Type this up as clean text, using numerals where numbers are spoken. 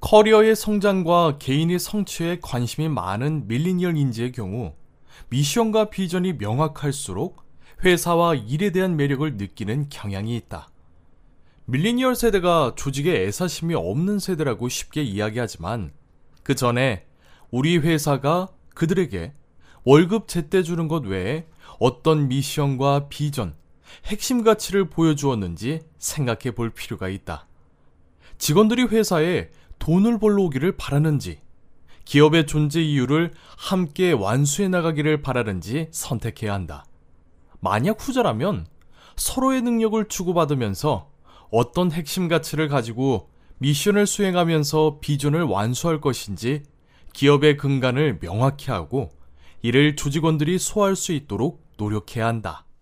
커리어의 성장과 개인의 성취에 관심이 많은 밀리니얼 인재의 경우 미션과 비전이 명확할수록 회사와 일에 대한 매력을 느끼는 경향이 있다. 밀리니얼 세대가 조직에 애사심이 없는 세대라고 쉽게 이야기하지만 그 전에 우리 회사가 그들에게 월급 제때 주는 것 외에 어떤 미션과 비전, 핵심 가치를 보여주었는지 생각해 볼 필요가 있다. 직원들이 회사에 돈을 벌러 오기를 바라는지, 기업의 존재 이유를 함께 완수해 나가기를 바라는지 선택해야 한다. 만약 후자라면 서로의 능력을 주고받으면서 어떤 핵심 가치를 가지고 미션을 수행하면서 비전을 완수할 것인지 기업의 근간을 명확히 하고 이를 조직원들이 소화할 수 있도록 노력해야 한다.